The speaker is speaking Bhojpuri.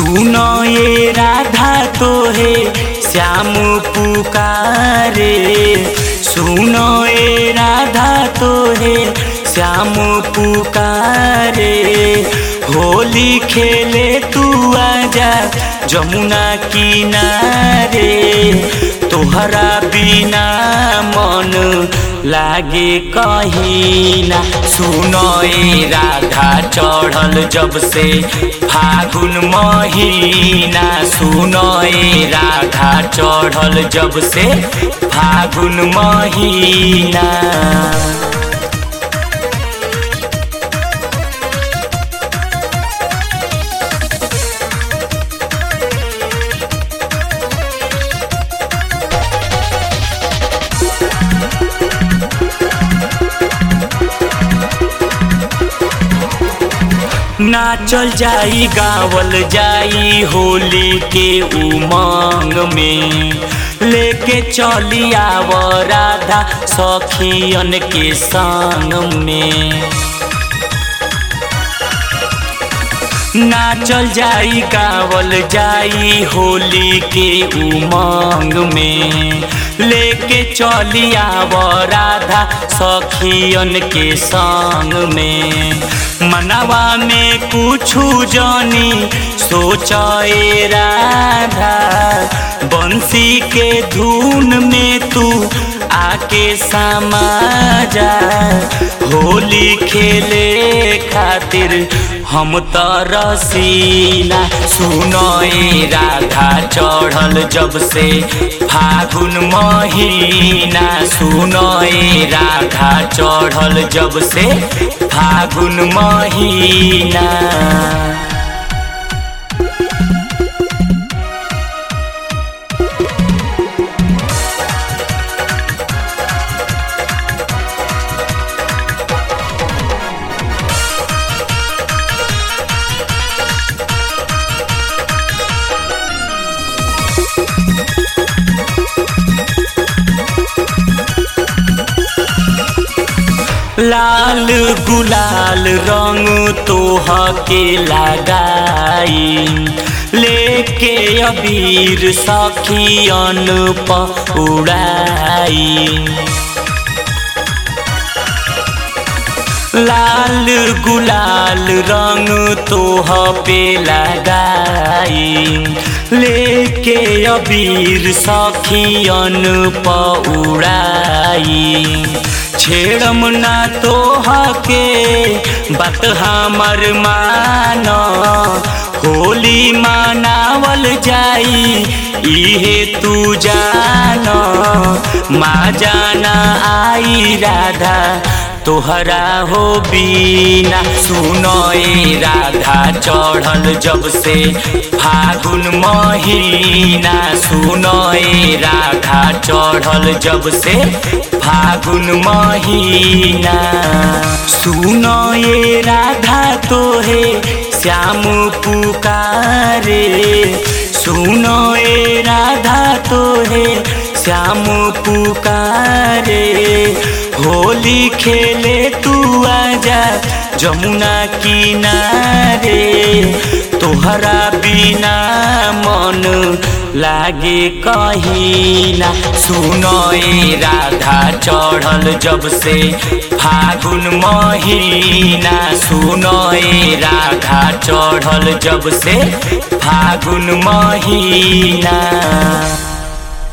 सुनो ये राधा तोहे श्याम पुकारे, सुनो ये राधा तोहे श्याम पुकारे। होली खेले तू आजा जमुना किनारे, तोहरा बिना मन लागे कहीं ना। सुनो ए राधा चढ़ल जब से फागुन महीना, सुनो ए राधा चढ़ल जब से फागुन महीना। नाचल जाई गावल जाई होली के उमंग में, लेके चली आव राधा सखियन के संग में। नाचल जाई गावल जाई होली के उमंग में, लेके चली आव राधा सखियन के संग में। मनवा में कुछु जानी सोचे राधा, बंसी के धुन में तू आके समा जा। होली खेले खातिर हम तो रसीला, सुनो ए राधा चढ़ल जब से फागुन महीना, सुनो ए राधा चढ़ल जब से फागुन महीना। लाल गुलाल रंग तोह के लगाई, लेके अबीर सखियन प उड़ाई। लाल गुलाल रंग तोह पे लगाई, लेके अबीर सखियन प उड़ाई। छेड़म ना तोह के बात हमर मानो, होली मनावल जाई इहे तू जानो। माँ जाना आई राधा तोहरा हो बीना, सुनो ए राधा चढ़ल जब से फागुन महीना, सुनो ए राधा चढ़ल जब से फागुन महीना। सुनो ए राधा तोहे श्याम पुकारे, सुनो ए राधा तोहे श्याम पुकारे। होली खेले तू आजा जमुना किनारे, तोहरा बिना मन लागे कहीं ना। सुनो ए राधा चढ़ल जब से फागुन महीना, सुनो ए राधा चढ़ल जब से फागुन महीना।